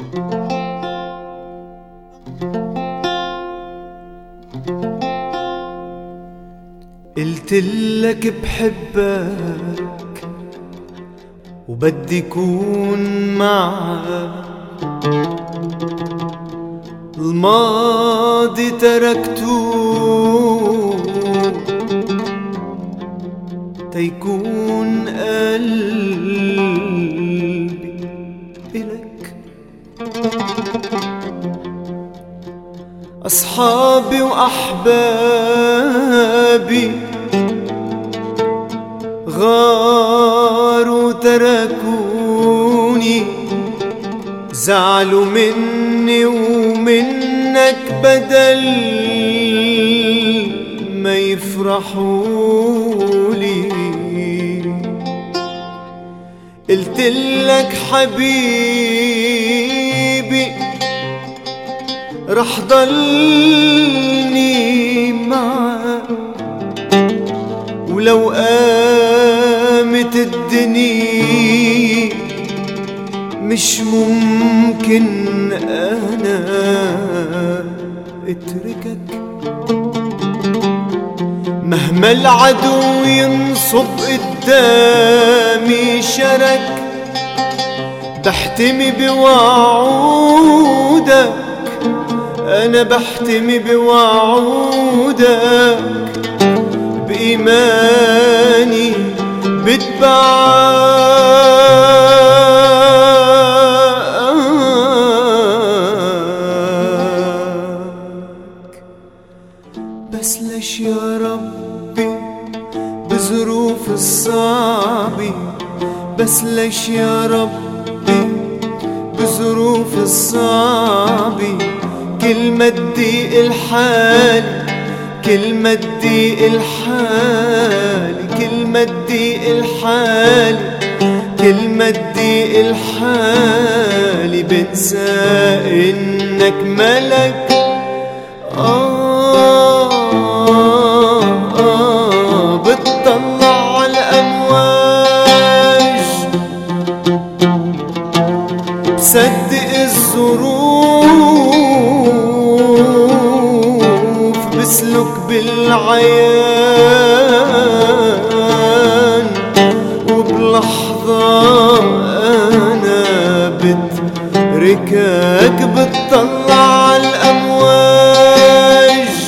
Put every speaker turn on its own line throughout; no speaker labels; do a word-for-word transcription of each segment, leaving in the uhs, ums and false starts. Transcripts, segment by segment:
قلتلك بحبك وبدي كون معك، الماضي تركته تيكون قلبي إلك. أصحابي وأحبابي غاروا تركوني، زعلوا مني ومنك بدل ما يفرحولي. قلتلك حبيبي رح ضلني معك، ولو قامت الدنيا مش ممكن أنا اتركك. مهما العدو ينصب قدامي شرك، بحتمي بوعودك، أنا بحتمي بوعودك، بإيماني بتبعك. بس ليش يا ربي بظروف الصعبة، بس ليش يا ربي بظروف الصعبة، كل ما تضيق الحال، كل ما تضيق الحال، كل ما تضيق الحال، كل ما تضيق الحال، بنسى إنك ملك. آه آه بتطلع على الأمواج، بصدق الظروف، بسلك بالعيان، وبلحظة أنا بتركك. بتطلع على الأمواج،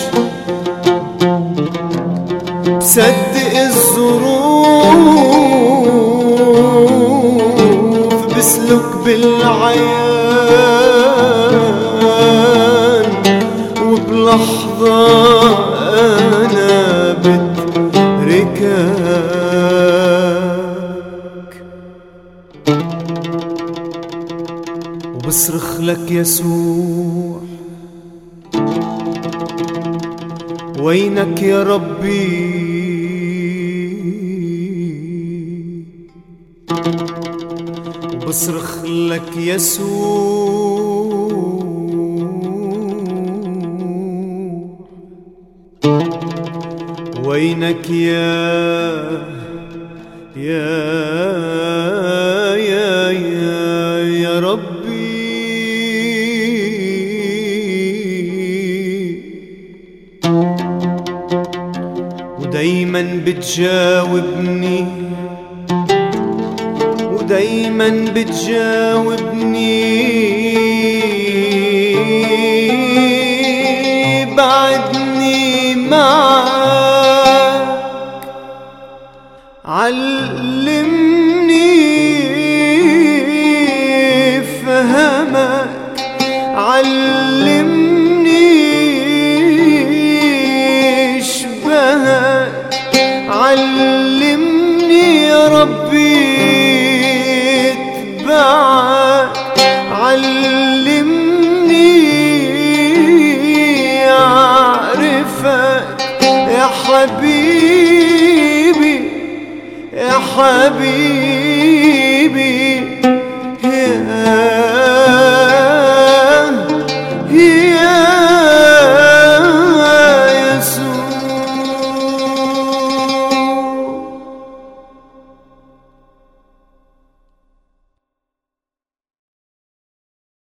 بصدق الظروف، بسلك بالعيان، وبلحظة أنا بتركك. وبصرخ لك يسوع، وينك يا ربي؟ وبصرخ لك يسوع، وينك يا يا يا يا يا ربي؟ ودايما بتجاوبني، ودايما بتجاوبني، بعدني معك. علمني فهمك، علمني شبهك، علمني يا ربي اتبعك، علمني اعرفك يا حبيبي، يا حبيبي.